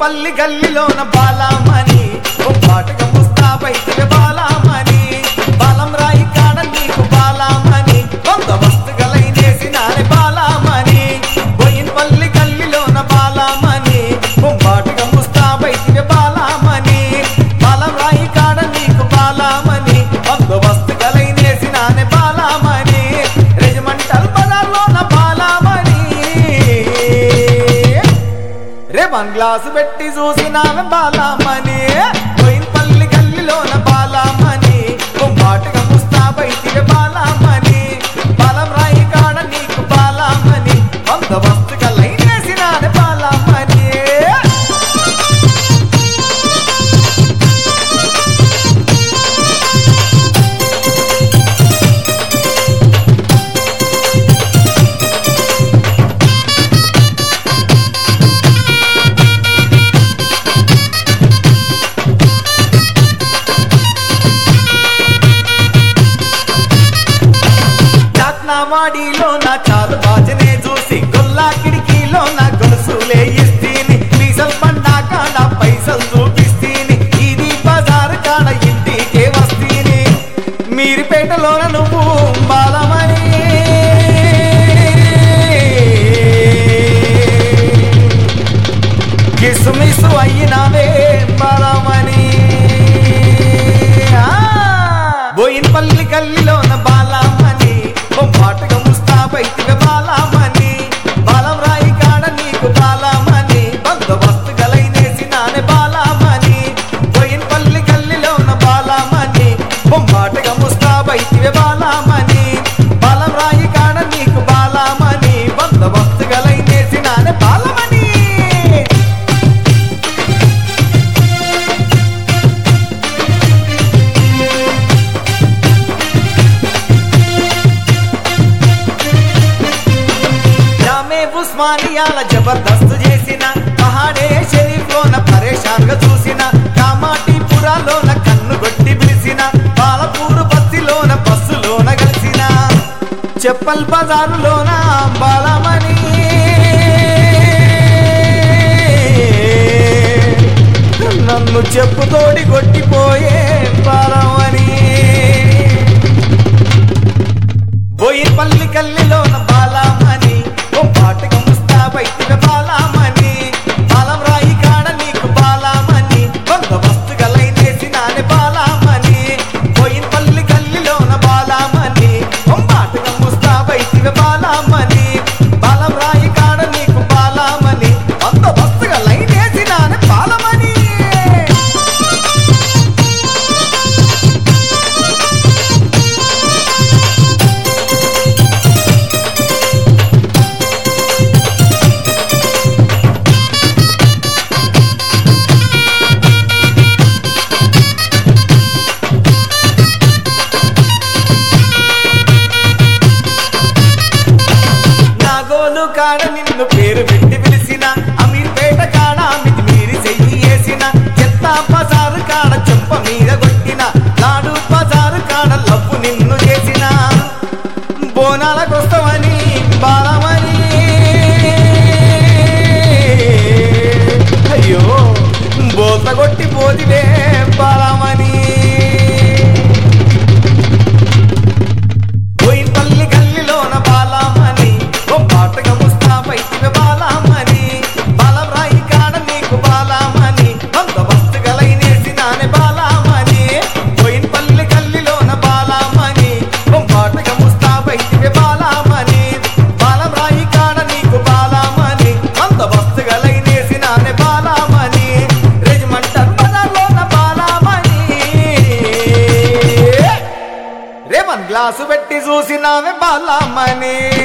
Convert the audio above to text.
పల్లి గల్లిలోన బాలామణి ఓ పాటగా ముస్తాబైతివే బాలామణి బాలం రాయి కాడ నీకు బాలామణి బందోబస్తు గలైనేసినానే బాలామణి బోయిన్ పల్లి గల్లిలోన బాలామణి ఓ పాటగా ముస్తాబైతివే బాలామణి బాలం రాయి కాడ నీకు బాలామణి బందోబస్తు గలైనేసినానే బాలామణి రెజిమెంటల్ బజార్లోన బాలామణి రే వన్ గ్లాసు పెట్టి చూసినావే బాలామణి బోయిన్ పల్లి గల్లిలోన బాలామణి బొంబాటుగా ముస్తాబైతివే బాలామణి బాలం రాయి కాడ నీకు బాలామణి బందోబస్తుగా లైనేసినానే బాలామణి వాడిలో నా చాలు బాజనే చూసి గొల్లా కిడికీలో నా గొలుసులే ఇస్తీని పీసల్ పండా కాడ పైసలు చూపిస్తీని ఇది బజార్ కాడ ఇంటికే వస్తీని మీరిపేటలోన నువ్వు బాలమని కిసుమిసు అయినవే బాలమని బోయిన్ పల్లి గల్లిలోన బాలమని పాటగా ముస్తాబైతివే బాలామణి బాలం రాయి కాడ నీకు బాలామణి బందోబస్తు గలైనేసినానే బాలామణి బోయిన్ పల్లి గల్లిలోన బాలామణి బొంబాటగా ముస్తాబైతివే బాలామణి బాలం రాయి కాడ నీకు బాలామణి బందోబస్తు గలైనేసినానే బాలమణి ఉస్మానియాల జబర్దస్త్ చేసిన పహాడే షరీఫ్ లోన పరేషాన్ గా చూసిన కామాటిపురాలోన కన్ను గొట్టి పిలిచిన పాలపూరు బస్సులోన బస్సులోన కలిసిన చెప్పల్ బజారులోన బాలమణి నన్ను చెప్పుతోడి కొట్టిపోయే బాలమణి బోయిన్ పల్లి కల్లిలోన బాలమణి పాటగా ముస్తాబైతివే బాలామణి బాలం రాయి కాడ నీకు బాలామణి బందోబస్తు గలైనేసినానే బాలామణి బోయిన్ పల్లి గల్లిలోన బాలామణి పాటగా ముస్తాబైతివే బాలామణి బాలం రాయి కాడ నీకు బాలామణి బందోబస్తు గలైనేసినానే బాలమణి కాడ నిన్ను పేరు పెట్టి పిలిచిన అమీర్పేట కాడ మితి మీరి చెయ్యి వేసిన చెత్త బజారు కాడ చెంప మీద కొట్టిన నాడు బజారు కాడ లవ్వు నిన్ను చేసిన బోనాలకొస్తామని బాలమని అయ్యో బోత కొట్టి పోతివే బాలమని బోయిన్ పల్లి గల్లిలోన బాలమని పాటగా ముస్తాబైతివే బాలామణి బాలం రాయి కాడ నీకు బాలామణి బందోబస్తు గలైనేసినానే బాలామణి బోయిన్ పల్లి గల్లిలోన బాలామణి పాటగా ముస్తాబైతివే బాలామణి బాలం రాయి కాడ నీకు బాలామణి బందోబస్తు గలైనేసినానే బాలామణి రెజిమెంటల్ బజార్లోన బాలామణి రే వన్ గ్లాసు పెట్టి చూసినావే బాలామణి